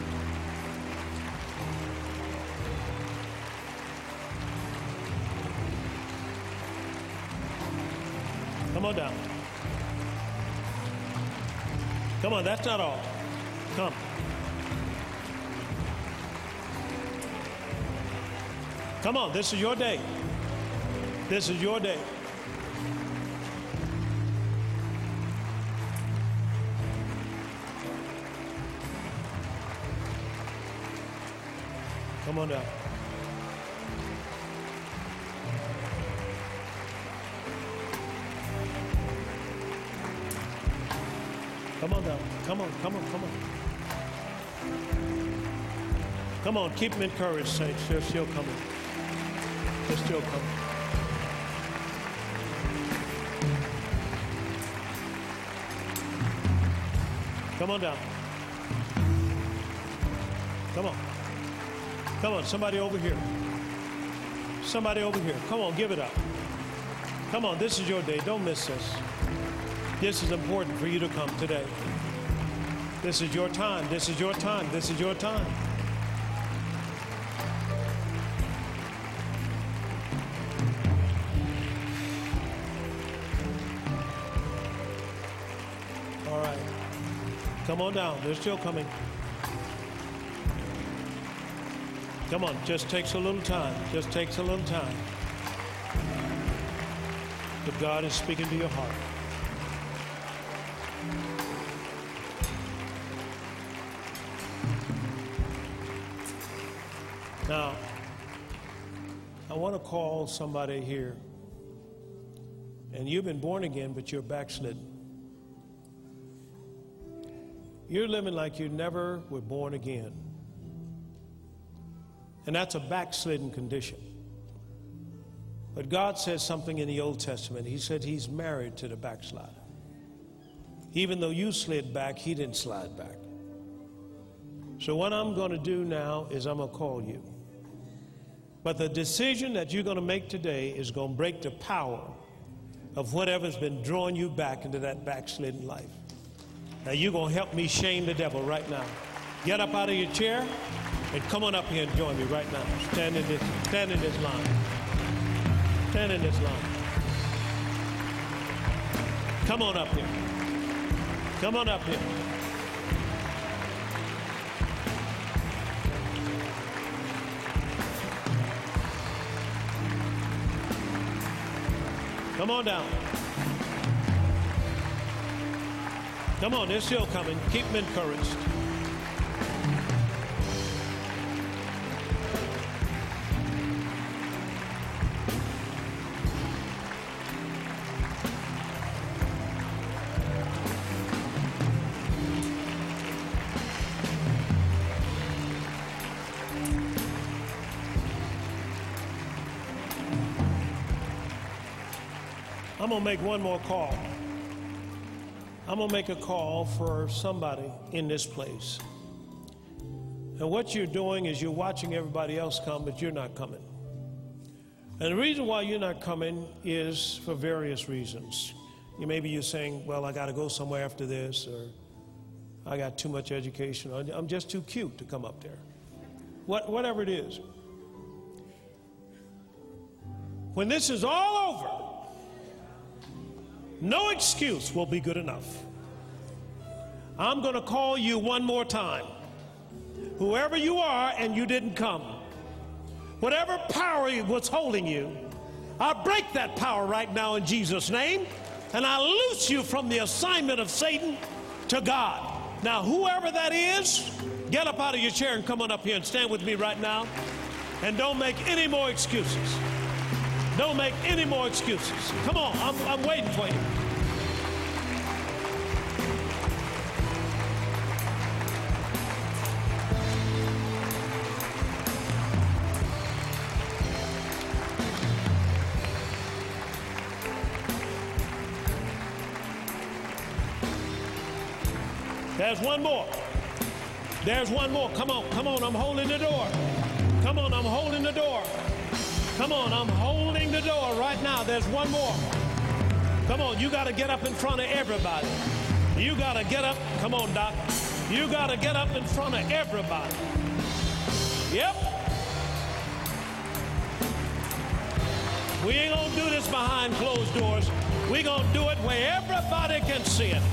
[SPEAKER 1] Come on down. Come on, that's not all. Come. Come on, this is your day. This is your day. Come on down. Come on down. Come on, come on, come on. Come on, keep them encouraged, saints. They're still coming. They're still coming. Come on down. Come on. Come on, somebody over here. Somebody over here. Come on, give it up. Come on, this is your day. Don't miss this. This is important for you to come today. This is your time. This is your time. This is your time. All right. Come on down. They're still coming. Come on, just takes a little time. Just takes a little time. But God is speaking to your heart. Now, I want to call somebody here, and you've been born again, but you're backslidden. You're living like you never were born again. And that's a backslidden condition. But God says something in the Old Testament. He said he's married to the backslider. Even though you slid back, he didn't slide back. So what I'm going to do now is I'm going to call you. But the decision that you're going to make today is going to break the power of whatever's been drawing you back into that backslidden life. Now you're going to help me shame the devil right now. Get up out of your chair and come on up here and join me right now. Stand in this, stand in this line. Stand in this line. Come on up here. Come on up here. Come on down. Come on, they're still coming. Keep them encouraged. I'm going to make one more call. I'm going to make a call for somebody in this place. And what you're doing is you're watching everybody else come, but you're not coming. And the reason why you're not coming is for various reasons. You, maybe you're saying, well, I got to go somewhere after this, or I got too much education, or I'm just too cute to come up there. What, whatever it is. When this is all over, no excuse will be good enough. I'm going to call you one more time. Whoever you are and you didn't come, whatever power was holding you, I break that power right now in Jesus' name, and I loose you from the assignment of Satan to God. Now, whoever that is, get up out of your chair and come on up here and stand with me right now, and don't make any more excuses. Don't make any more excuses. Come on, I'm, I'm waiting for you. There's one more. There's one more. Come on, come on, I'm holding the door. Come on, I'm holding the door. Come on, I'm holding the door right now. There's one more. Come on, you got to get up in front of everybody. You got to get up. Come on, Doc. You got to get up in front of everybody. Yep. We ain't going to do this behind closed doors. We're going to do it where everybody can see it.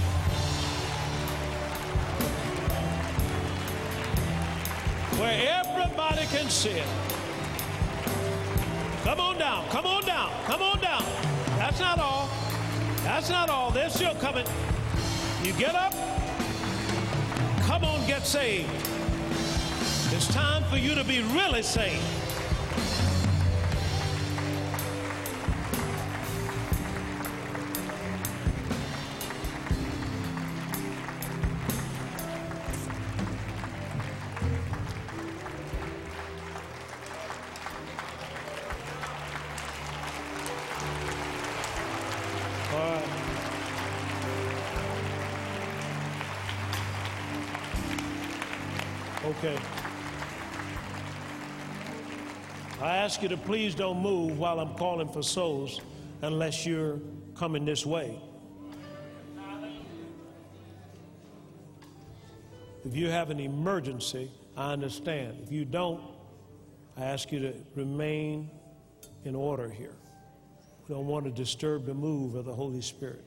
[SPEAKER 1] Where everybody can see it. Come on down, come on down, come on down. That's not all. That's not all. They're still coming. You get up, come on, get saved. It's time for you to be really saved. Okay. I ask you to please don't move while I'm calling for souls unless you're coming this way. If you have an emergency, I understand. If you don't, I ask you to remain in order here. We don't want to disturb the move of the Holy Spirit.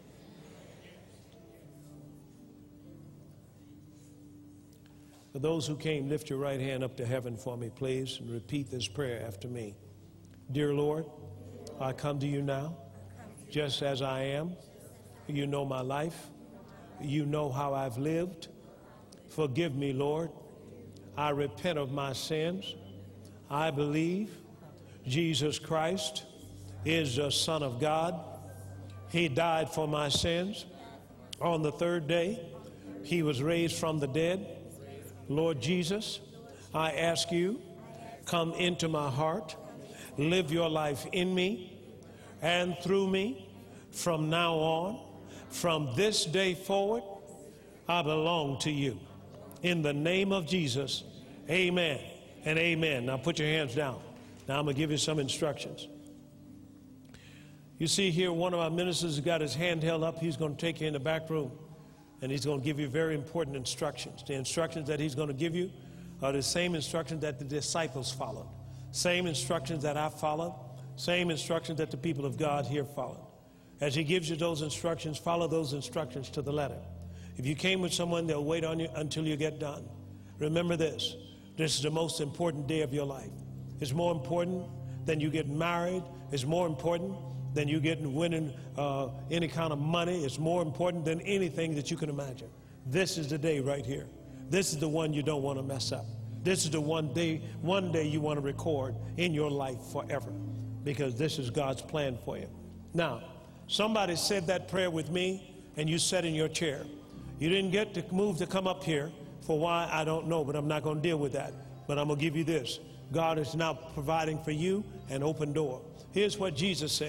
[SPEAKER 1] For those who came, lift your right hand up to heaven for me, please, and repeat this prayer after me. Dear Lord, I come to you now, just as I am. You know my life. You know how I've lived. Forgive me, Lord. I repent of my sins. I believe Jesus Christ is the Son of God. He died for my sins. On the third day, he was raised from the dead. Lord Jesus, I ask you, come into my heart, live your life in me and through me from now on. From this day forward, I belong to you. In the name of Jesus, amen and amen. Now put your hands down. Now I'm going to give you some instructions. You see here, one of our ministers has got his hand held up. He's going to take you in the back room. And he's going to give you very important instructions. The instructions that he's going to give you are the same instructions that the disciples followed. Same instructions that I followed. Same instructions that the people of God here followed. As he gives you those instructions, follow those instructions to the letter. If you came with someone, they'll wait on you until you get done. Remember this. This is the most important day of your life. It's more important than you getting married. It's more important than you getting winning uh, any kind of money. It's more important than anything that you can imagine. This is the day right here. This is the one you don't want to mess up. This is the one day, one day you want to record in your life forever, because this is God's plan for you. Now, somebody said that prayer with me, and you sat in your chair. You didn't get to move to come up here. For why, I don't know, but I'm not going to deal with that. But I'm going to give you this. God is now providing for you an open door. Here's what Jesus said.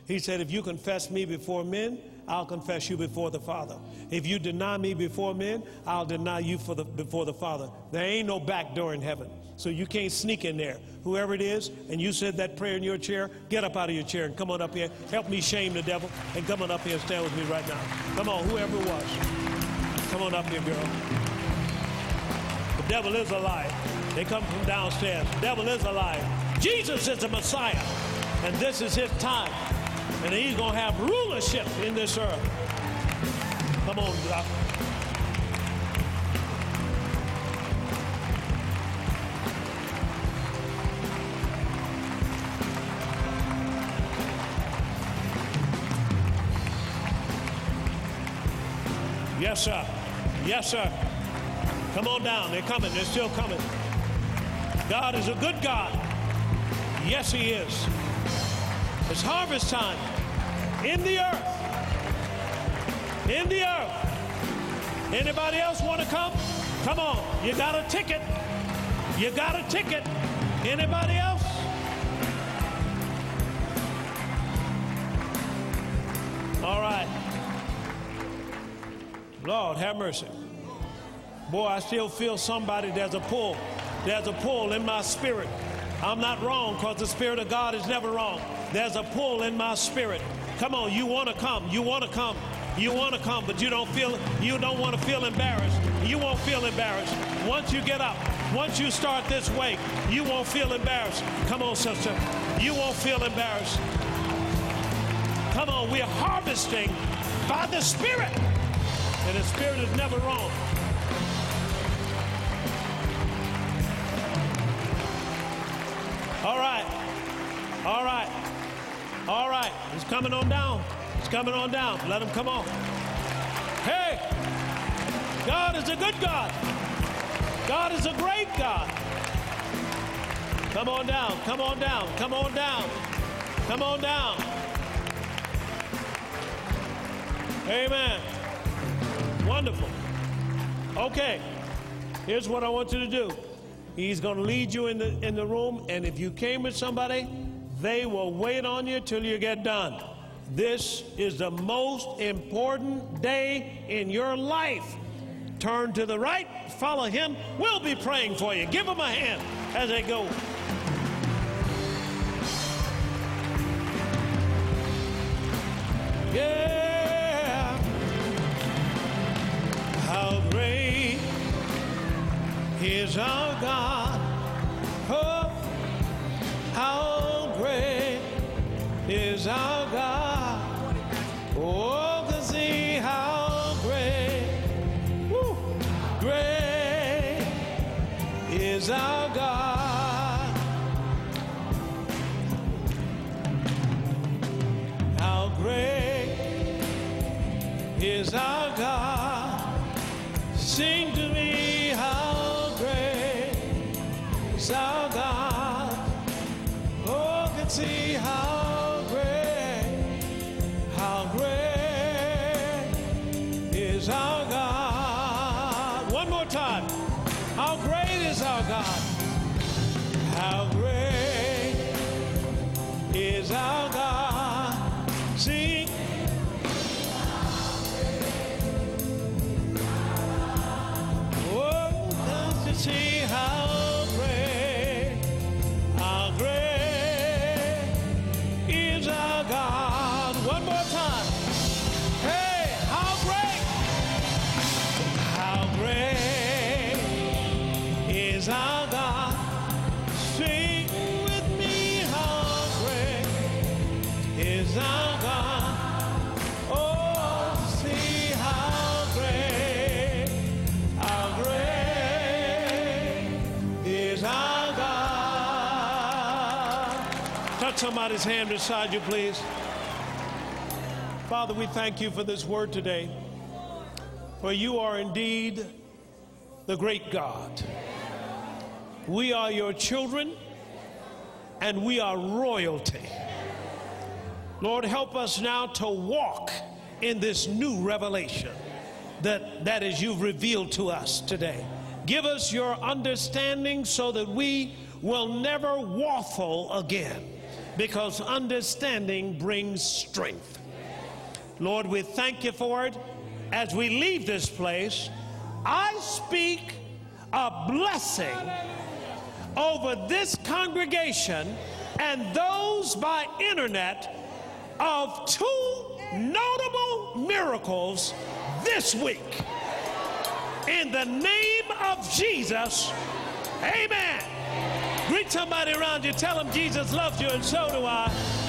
[SPEAKER 1] He said, if you confess me before men, I'll confess you before the Father. If you deny me before men, I'll deny you for the, before the Father. There ain't no back door in heaven. So you can't sneak in there. Whoever it is, and you said that prayer in your chair, get up out of your chair and come on up here. Help me shame the devil, and come on up here and stand with me right now. Come on, whoever it was. Come on up here, girl. The devil is a liar. They come from downstairs. The devil is a liar. Jesus is the Messiah, and this is his time. And he's going to have rulership in this earth. Come on, Doc. Yes, sir. Yes, sir. Come on down. They're coming. They're still coming. God is a good God. Yes, he is. It's harvest time in the earth. In the earth. Anybody else want to come? Come on. You got a ticket. You got a ticket. Anybody else? All right. Lord, have mercy. Boy, I still feel somebody. There's a pull. There's a pull in my spirit. I'm not wrong, because the Spirit of God is never wrong. There's a pull in my spirit. Come on, you want to come. You want to come. You want to come, but you don't feel, you don't want to feel embarrassed. You won't feel embarrassed. Once you get up, once you start this wake, you won't feel embarrassed. Come on, sister. You won't feel embarrassed. Come on, we're harvesting by the Spirit. And the Spirit is never wrong. All right. All right. All right. It's coming on down. It's coming on down. Let him come on. Hey, God is a good God. God is a great God. Come on down. Come on down. Come on down. Come on down. Amen. Wonderful. Okay. Here's what I want you to do. He's going to lead you in the in the room, and if you came with somebody, they will wait on you till you get done. This is the most important day in your life. Turn to the right, follow him. We'll be praying for you. Give them a hand as they go. Yeah. How great is our God. Oh, how great is our God. Oh, to see how great, woo, great is our God. How great is our God. Sing to me, how great is our God. Oh, can see how great, how great is our God. One more time. How great is our God. How great is our God. Sing. Oh, don't you see how great, how great is our God. One more time. Hey, how great, how great is our God. Sing with me, how great is our God. Oh, see how great, how great is our God. Touch somebody's hand beside you, please. Father, we thank you for this word today. For you are indeed the great God. We are your children, and we are royalty. Lord, help us now to walk in this new revelation that, that is you've revealed to us today. Give us your understanding so that we will never waffle again, because understanding brings strength. Lord, we thank you for it. As we leave this place, I speak a blessing over this congregation and those by internet of two notable miracles this week. In the name of Jesus, amen. Greet somebody around you. Tell them Jesus loves you, and so do I.